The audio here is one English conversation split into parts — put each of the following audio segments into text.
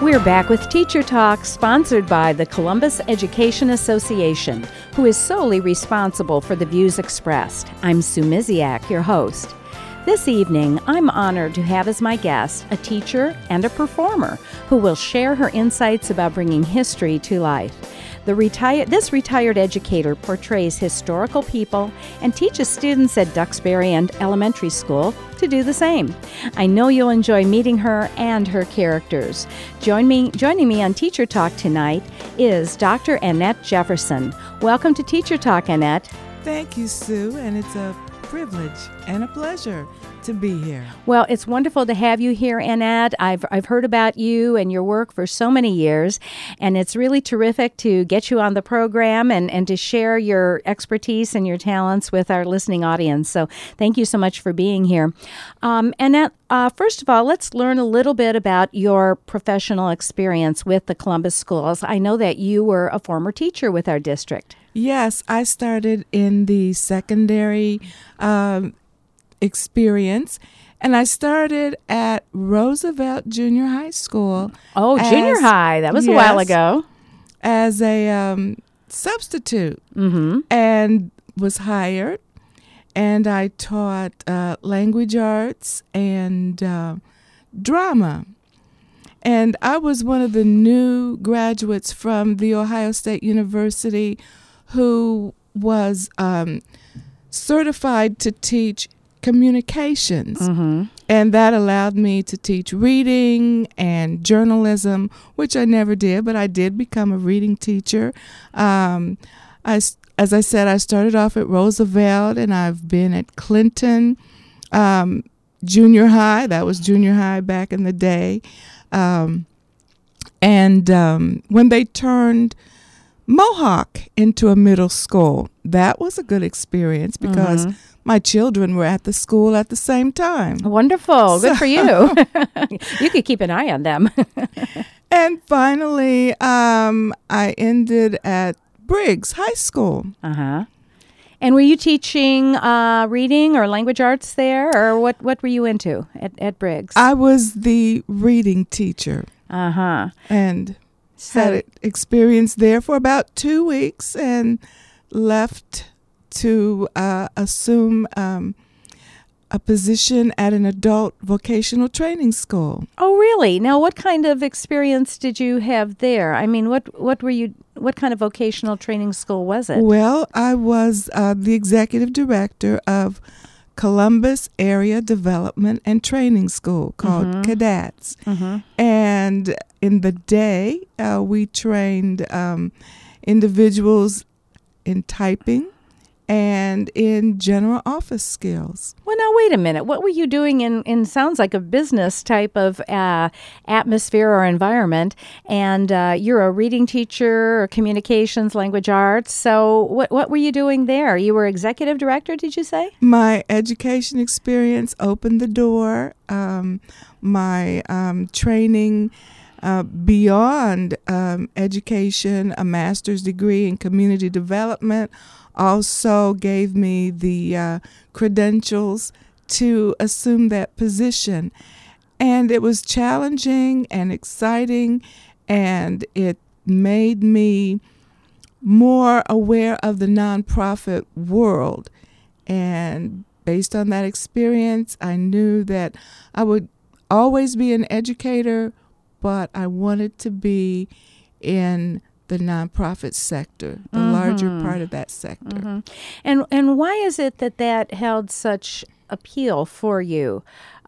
We're back with Teacher Talk, sponsored by the Columbus Education Association, who is solely responsible for the views expressed. I'm Sue Miziak, your host. This evening, I'm honored to have as my guest a teacher and a performer who will share her insights about bringing history to life. This retired educator portrays historical people and teaches students at Duxbury and Elementary School to do the same. I know you'll enjoy meeting her and her characters. Joining me on Teacher Talk tonight is Dr. Annette Jefferson. Welcome to Teacher Talk, Annette. Thank you, Sue, and it's a privilege and a pleasure to be here. Well, it's wonderful to have you here, Annette. I've heard about you and your work for so many years, and it's really terrific to get you on the program and to share your expertise and your talents with our listening audience. So thank you so much for being here. Annette, first of all, let's learn a little bit about your professional experience with the Columbus schools. I know that you were a former teacher with our district. Yes, I started in the secondary experience, and I started at Roosevelt Junior High School. Oh, junior high. That was a while ago. As a substitute, and was hired, and I taught language arts and drama. And I was one of the new graduates from The Ohio State University who was certified to teach communications. And that allowed me to teach reading and journalism, which I never did, but I did become a reading teacher. As I said, I started off at Roosevelt, and I've been at Clinton Junior High. That was junior high back in the day. And when they turned Mohawk into a middle school, that was a good experience because my children were at the school at the same time. Wonderful. Good for you. You could keep an eye on them. And finally, I ended at Briggs High School. And were you teaching reading or language arts there, or what were you into at Briggs? I was the reading teacher. And had experience there for about 2 weeks and left to assume a position at an adult vocational training school. Oh, really? Now, what kind of experience did you have there? I mean, what kind of vocational training school was it? Well, I was the executive director of Columbus Area Development and Training School called Cadets. And in the day, we trained individuals in typing and in general office skills. Well, now, wait a minute. What were you doing in sounds like a business type of atmosphere or environment? And you're a reading teacher, or communications, language arts. So what were you doing there? You were executive director, did you say? My education experience opened the door. My training beyond education, a master's degree in community development, also gave me the credentials to assume that position. And it was challenging and exciting, and it made me more aware of the nonprofit world. And based on that experience, I knew that I would always be an educator, but I wanted to be in the nonprofit sector, the larger part of that sector. And why is it that held such appeal for you?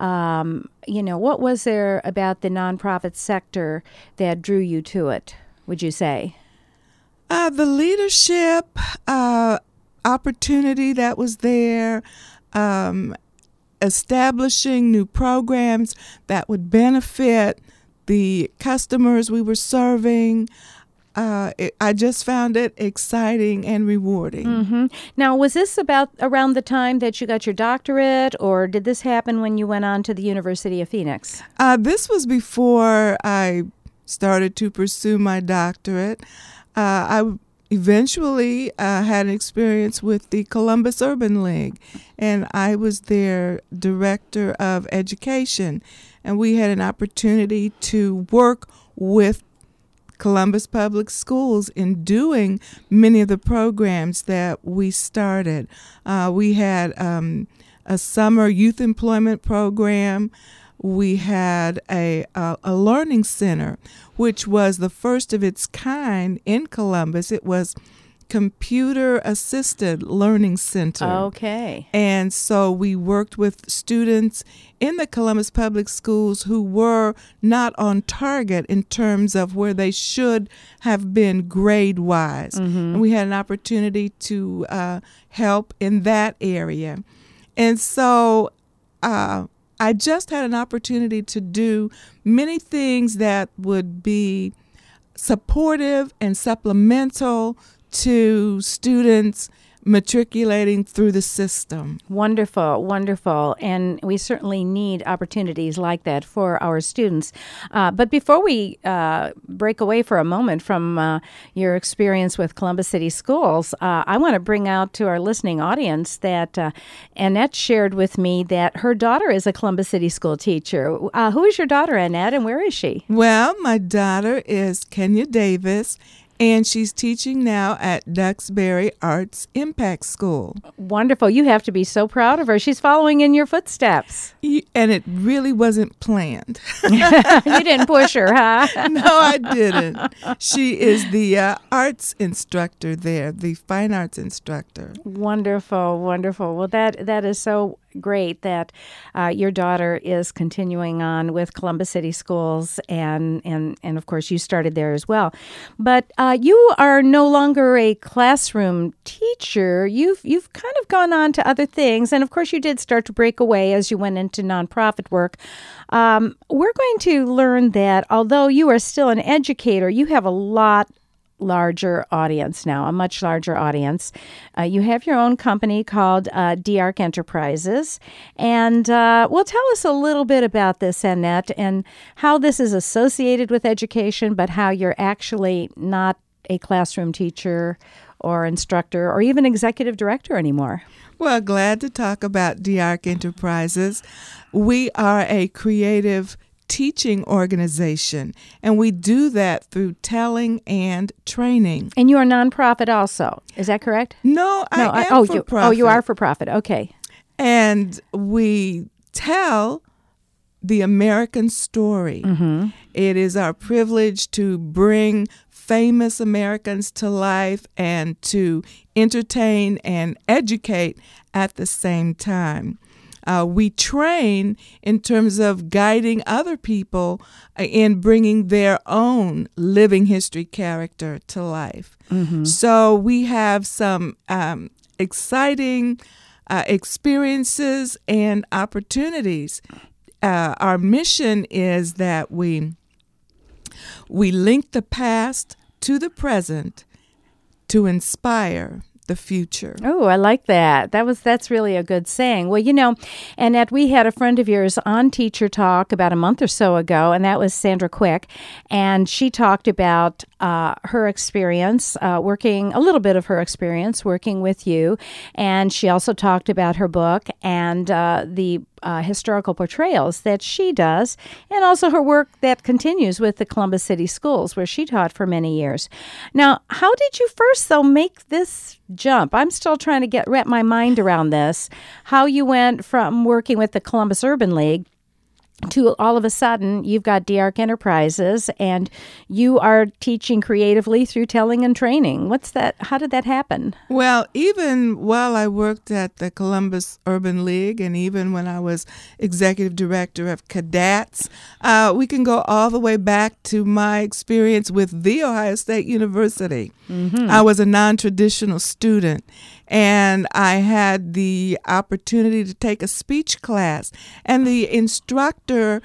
What was there about the nonprofit sector that drew you to it, would you say? The leadership opportunity that was there, establishing new programs that would benefit the customers we were serving. I just found it exciting and rewarding. Now, was this around the time that you got your doctorate, or did this happen when you went on to the University of Phoenix? This was before I started to pursue my doctorate. I eventually had an experience with the Columbus Urban League, and I was their director of education, and we had an opportunity to work with Columbus Public Schools in doing many of the programs that we started. We had a summer youth employment program. We had a learning center, which was the first of its kind in Columbus. It was computer-assisted learning center. Okay. And so we worked with students in the Columbus Public Schools who were not on target in terms of where they should have been grade-wise. And we had an opportunity to help in that area. And so I just had an opportunity to do many things that would be supportive and supplemental to students matriculating through the system. Wonderful, wonderful. And we certainly need opportunities like that for our students. But before we break away for a moment from your experience with Columbus City Schools, I want to bring out to our listening audience that Annette shared with me that her daughter is a Columbus City School teacher. Who is your daughter, Annette, and where is she? Well, my daughter is Kenya Davis, and she's teaching now at Duxbury Arts Impact School. Wonderful. You have to be so proud of her. She's following in your footsteps. And it really wasn't planned. You didn't push her, huh? No, I didn't. She is the arts instructor there, the fine arts instructor. Wonderful, wonderful. Well, that is so great that your daughter is continuing on with Columbus City Schools, and of course you started there as well. But you are no longer a classroom teacher. You've kind of gone on to other things, and of course you did start to break away as you went into nonprofit work. We're going to learn that although you are still an educator, you have a lot larger audience now, a much larger audience. You have your own company called DARC Enterprises. And well, tell us a little bit about this, Annette, and how this is associated with education, but how you're actually not a classroom teacher or instructor or even executive director anymore. Well, glad to talk about DARC Enterprises. We are a creative teaching organization, and we do that through telling and training. And you are nonprofit also, is that correct? No, I am for profit. Oh, you are for profit, okay. And we tell the American story. It is our privilege to bring famous Americans to life and to entertain and educate at the same time. We train in terms of guiding other people in bringing their own living history character to life. So we have some exciting experiences and opportunities. Our mission is that we link the past to the present to inspire the future. Oh, I like that. That's really a good saying. Well, you know, Annette, we had a friend of yours on Teacher Talk about a month or so ago, and that was Sandra Quick, and she talked about her experience working with you, and she also talked about her book and the historical portrayals that she does, and also her work that continues with the Columbus City Schools, where she taught for many years. Now, how did you first, though, make this jump? I'm still trying to wrap my mind around this, how you went from working with the Columbus Urban League to all of a sudden you've got DARC Enterprises and you are teaching creatively through telling and training. How did that happen? Well, even while I worked at the Columbus Urban League and even when I was executive director of Cadets, we can go all the way back to my experience with The Ohio State University. I was a non-traditional student, and I had the opportunity to take a speech class, and the instructor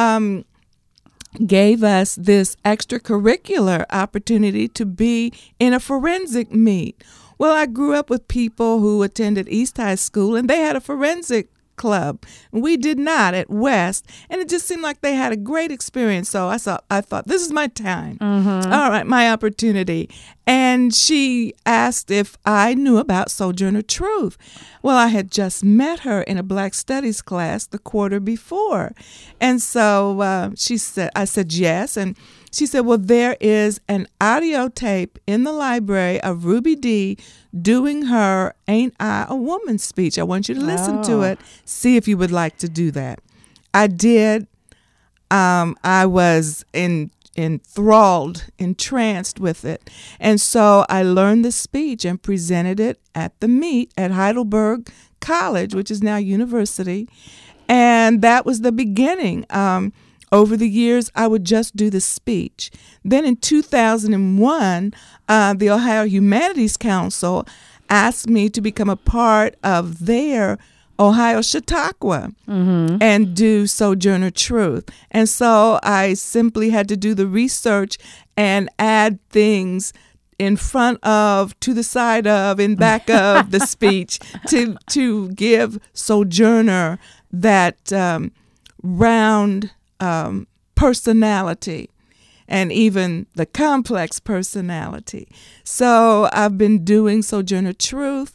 gave us this extracurricular opportunity to be in a forensic meet. Well, I grew up with people who attended East High School, and they had a forensic club. We did not at West, and it just seemed like they had a great experience. So I thought this is my time. Mm-hmm. All right, my opportunity. And she asked if I knew about Sojourner Truth. Well, I had just met her in a Black Studies class the quarter before. And so I said yes. And she said, well, there is an audio tape in the library of Ruby Dee doing her Ain't I a Woman speech. I want you to listen to it, see if you would like to do that. I did. I was enthralled, entranced with it. And so I learned the speech and presented it at the meet at Heidelberg College, which is now university. And that was the beginning. Over the years, I would just do the speech. Then in 2001, the Ohio Humanities Council asked me to become a part of their Ohio Chautauqua and do Sojourner Truth. And so I simply had to do the research and add things in front of, to the side of, in back of the speech to give Sojourner that round personality and even the complex personality. So I've been doing Sojourner Truth,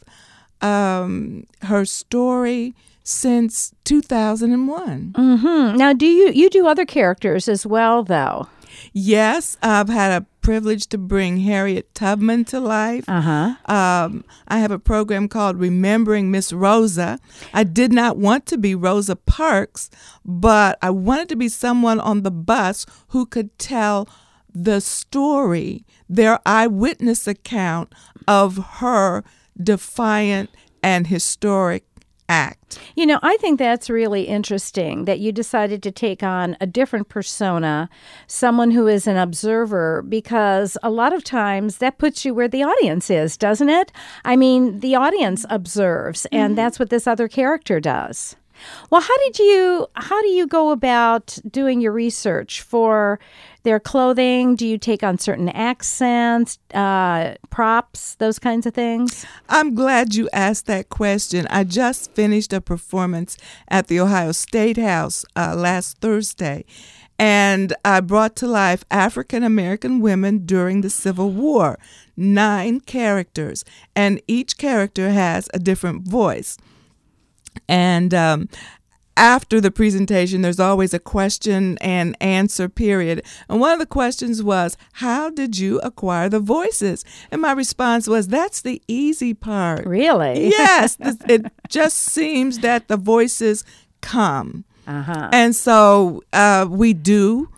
her story, since 2001. Mm-hmm. Now, do you do other characters as well, though? Yes, I've had a privilege to bring Harriet Tubman to life. I have a program called Remembering Miss Rosa. I did not want to be Rosa Parks, but I wanted to be someone on the bus who could tell the story, their eyewitness account of her defiant and historic act. You know, I think that's really interesting that you decided to take on a different persona, someone who is an observer, because a lot of times that puts you where the audience is, doesn't it? I mean, the audience observes, and that's what this other character does. Well, how do you go about doing your research for their clothing? Do you take on certain accents, props, those kinds of things? I'm glad you asked that question. I just finished a performance at the Ohio State House last Thursday, and I brought to life African American women during the Civil War, 9 characters, and each character has a different voice. And after the presentation, there's always a question and answer period. And one of the questions was, how did you acquire the voices? And my response was, that's the easy part. Really? Yes. It just seems that the voices come. Uh-huh. And so we do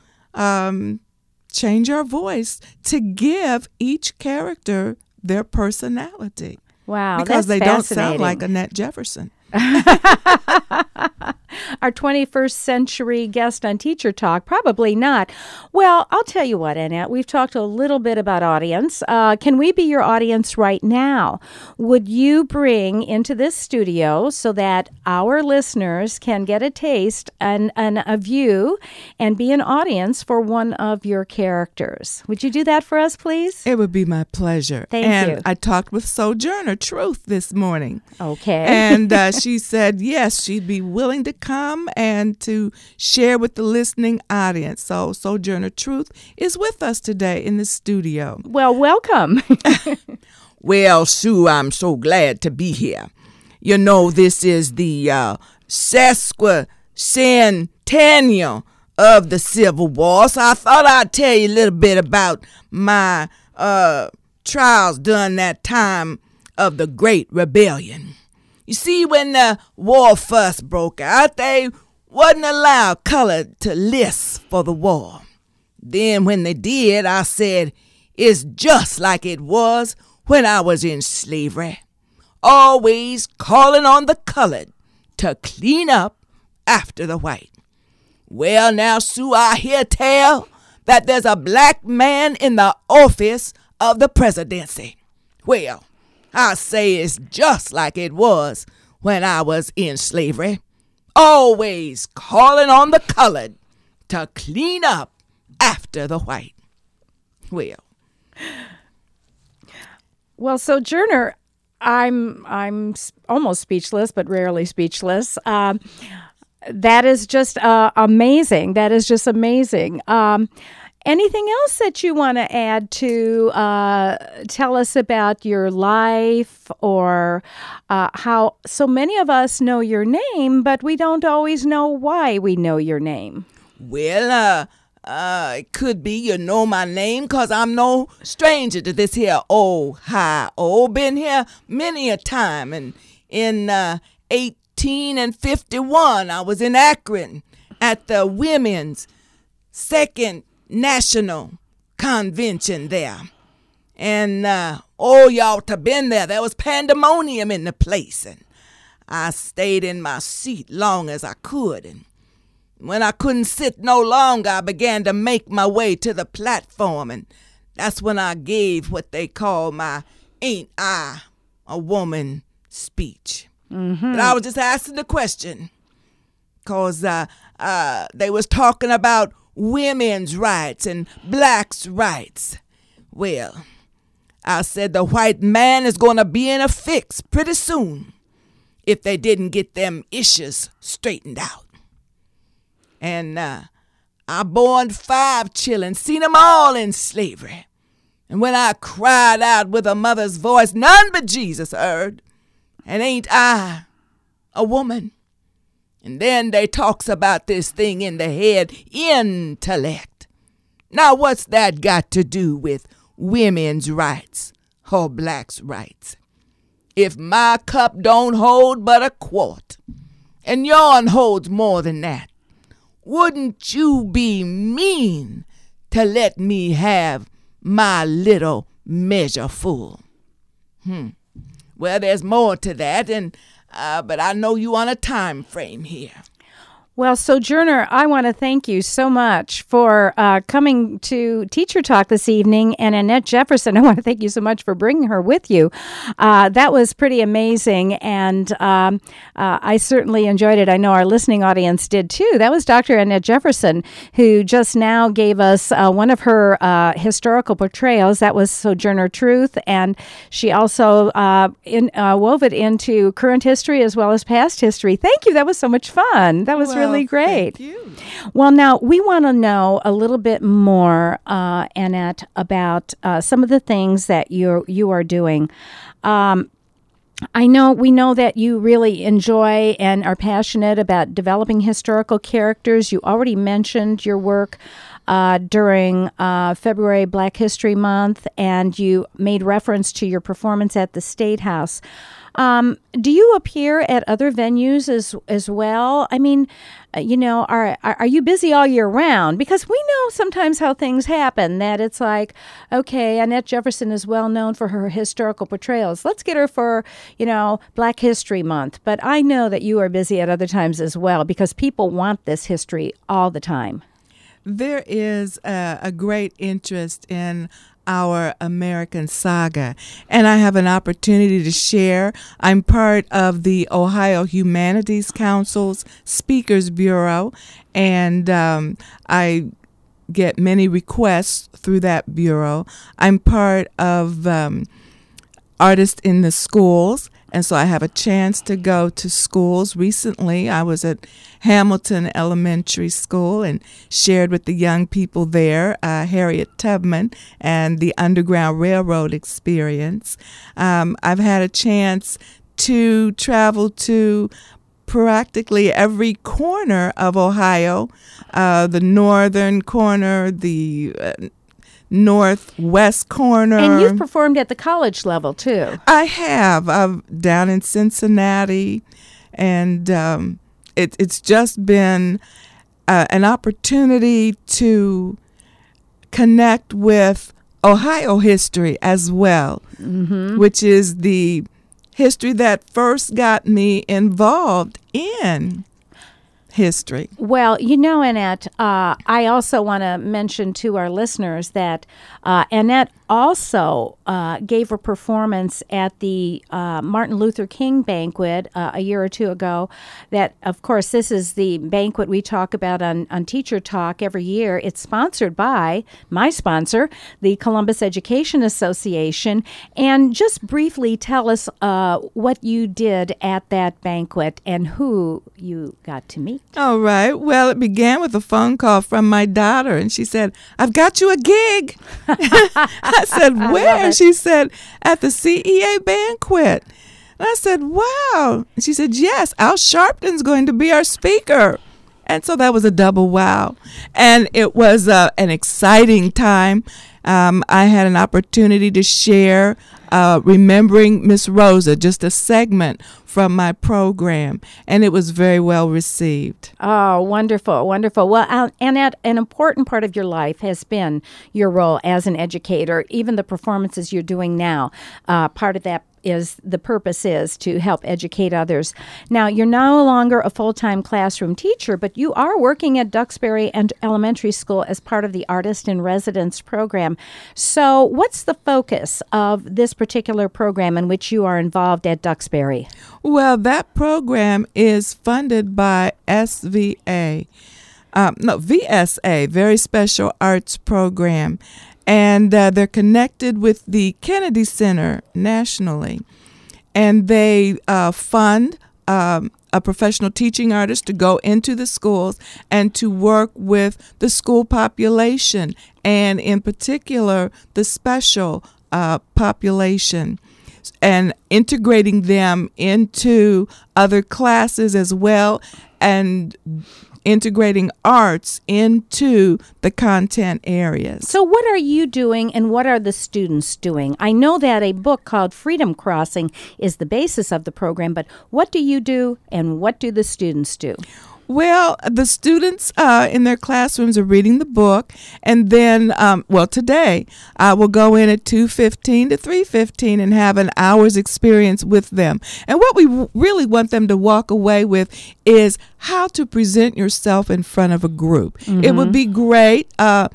change our voice to give each character their personality. Wow, because that's they don't sound fascinating. like Annette Jefferson. Our 21st century guest on Teacher Talk? Probably not. Well, I'll tell you what, Annette, we've talked a little bit about audience. Can we be your audience right now? Would you bring into this studio so that our listeners can get a taste and a view and be an audience for one of your characters? Would you do that for us, please? It would be my pleasure. Thank and you. I talked with Sojourner Truth this morning. Okay. And she said, yes, she'd be willing to come and to share with the listening audience. So Sojourner Truth is with us today in the studio. Well, welcome. Well, Sue, I'm so glad to be here. You know, this is the sesquicentennial of the Civil War, so I thought I'd tell you a little bit about my trials during that time of the Great Rebellion. You see, when the war first broke out, they wouldn't allow color to list for the war. Then when they did, I said, it's just like it was when I was in slavery, always calling on the colored to clean up after the white. Well, now, Sue, I hear tell that there's a black man in the office of the presidency. Well, I say it's just like it was when I was in slavery, always calling on the colored to clean up after the white. Well, Sojourner, I'm almost speechless, but rarely speechless. That is just amazing. That is just amazing. Anything else that you want to add to tell us about your life, or how so many of us know your name, but we don't always know why we know your name? Well, it could be you know my name 'cause I'm no stranger to this here Ohio. Been here many a time, and in 1851 I was in Akron at the Women's Second National Convention there. And you ought to been there. There was pandemonium in the place, and I stayed in my seat long as I could, and when I couldn't sit no longer, I began to make my way to the platform, and that's when I gave what they call my "Ain't I a Woman" speech. Mm-hmm. But I was just asking the question, because they was talking about women's rights and blacks' rights. Well, I said the white man is going to be in a fix pretty soon if they didn't get them issues straightened out. And I born 5 children, seen them all in slavery. And when I cried out with a mother's voice, none but Jesus heard. And ain't I a woman? And then they talks about this thing in the head, intellect. Now what's that got to do with women's rights or blacks' rights? If my cup don't hold but a quart, and yourn holds more than that, wouldn't you be mean to let me have my little measure full? Well, there's more to that, and but I know you on a time frame here. Well, Sojourner, I want to thank you so much for coming to Teacher Talk this evening. And Annette Jefferson, I want to thank you so much for bringing her with you. That was pretty amazing, and I certainly enjoyed it. I know our listening audience did too. That was Dr. Annette Jefferson, who just now gave us one of her historical portrayals. That was Sojourner Truth, and she also wove it into current history as well as past history. Thank you. That was so much fun. That was really great. Thank you. Well, now we want to know a little bit more, Annette, about some of the things that you are doing. We know that you really enjoy and are passionate about developing historical characters. You already mentioned your work during February Black History Month, and you made reference to your performance at the State House. Do you appear at other venues as well? I mean, are you busy all year round? Because we know sometimes how things happen, that it's like, okay, Annette Jefferson is well known for her historical portrayals. Let's get her for, Black History Month. But I know that you are busy at other times as well, because people want this history all the time. There is a great interest in our American saga, and I have an opportunity to share. I'm part of the Ohio Humanities Council's Speakers Bureau, and I get many requests through that bureau. I'm part of Artists in the Schools, and so I have a chance to go to schools. Recently, I was at Hamilton Elementary School and shared with the young people there Harriet Tubman and the Underground Railroad experience. I've had a chance to travel to practically every corner of Ohio, the northern corner, the northwest corner. And you've performed at the college level, too. I have. Down in Cincinnati. And it's just been an opportunity to connect with Ohio history as well, which is the history that first got me involved in history. Well, Annette, I also want to mention to our listeners that Annette also gave a performance at the Martin Luther King banquet a year or two ago. That, of course, this is the banquet we talk about on Teacher Talk every year. It's sponsored by my sponsor, the Columbus Education Association. And just briefly tell us what you did at that banquet and who you got to meet. All right. Well, it began with a phone call from my daughter, and she said, "I've got you a gig." I said, "Where?" And she said, "At the CEA banquet." And I said, "Wow." And she said, "Yes, Al Sharpton's going to be our speaker." And so that was a double wow. And it was an exciting time. I had an opportunity to share Remembering Miss Rosa, just a segment from my program, and it was very well received. Oh, wonderful, wonderful. Well, Annette, an important part of your life has been your role as an educator, even the performances you're doing now. Part of that is the purpose is to help educate others. Now, you're no longer a full-time classroom teacher, but you are working at Duxbury Elementary School as part of the Artist in Residence program. So what's the focus of this particular program in which you are involved at Duxbury? Well, that program is funded by VSA, Very Special Arts Program. And they're connected with the Kennedy Center nationally. And they fund a professional teaching artist to go into the schools and to work with the school population, and in particular, the special population, and integrating them into other classes as well, and integrating arts into the content areas. So what are you doing and what are the students doing? I know that a book called Freedom Crossing is the basis of the program, but what do you do and what do the students do? Well, the students in their classrooms are reading the book, and then, today I will go in at 2:15 to 3:15 and have an hour's experience with them. And what we really want them to walk away with is how to present yourself in front of a group. Mm-hmm. It would be great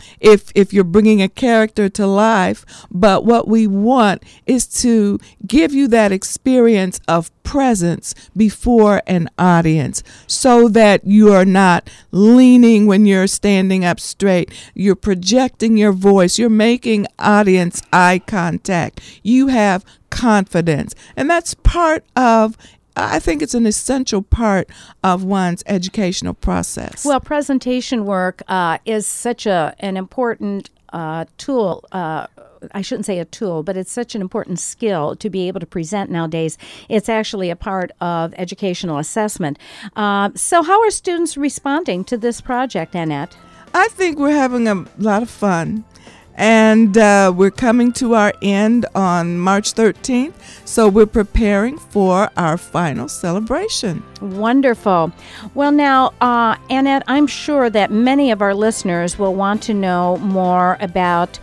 if you're bringing a character to life, but what we want is to give you that experience of presence before an audience, so that you are not leaning when you're standing up straight. You're projecting your voice. You're making audience eye contact. You have confidence. And that's part of, I think it's an essential part of one's educational process. Well, presentation work is such an important tool. I shouldn't say a tool, but it's such an important skill to be able to present nowadays. It's actually a part of educational assessment. So how are students responding to this project, Annette? I think we're having a lot of fun. And we're coming to our end on March 13th, so we're preparing for our final celebration. Wonderful. Well, now, Annette, I'm sure that many of our listeners will want to know more about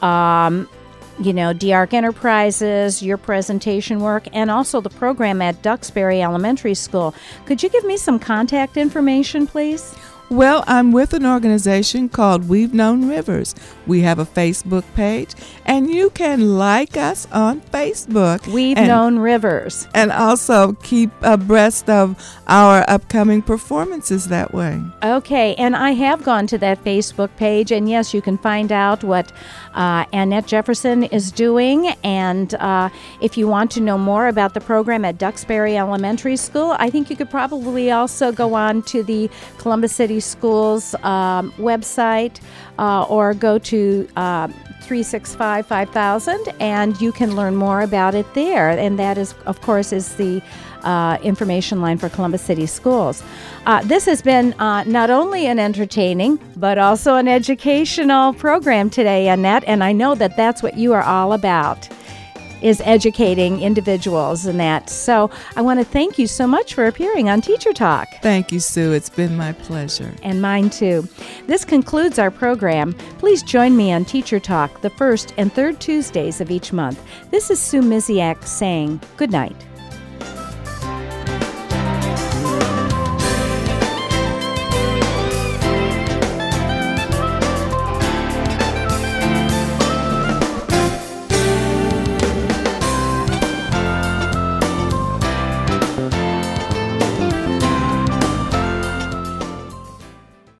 DARC Enterprises, your presentation work, and also the program at Duxbury Elementary School. Could you give me some contact information, please? Well, I'm with an organization called We've Known Rivers. We have a Facebook page, and you can like us on Facebook. We've Known Rivers. And also keep abreast of our upcoming performances that way. Okay, and I have gone to that Facebook page, and yes, you can find out what Annette Jefferson is doing. And if you want to know more about the program at Duxbury Elementary School, I think you could probably also go on to the Columbus City Schools website or go to 365-5000, and you can learn more about it there. And that is, of course, is the information line for Columbus City Schools. This has been not only an entertaining, but also an educational program today, Annette, and I know that that's what you are all about, is educating individuals and that. So I want to thank you so much for appearing on Teacher Talk. Thank you, Sue. It's been my pleasure. And mine too. This concludes our program. Please join me on Teacher Talk the first and third Tuesdays of each month. This is Sue Miziak saying good night.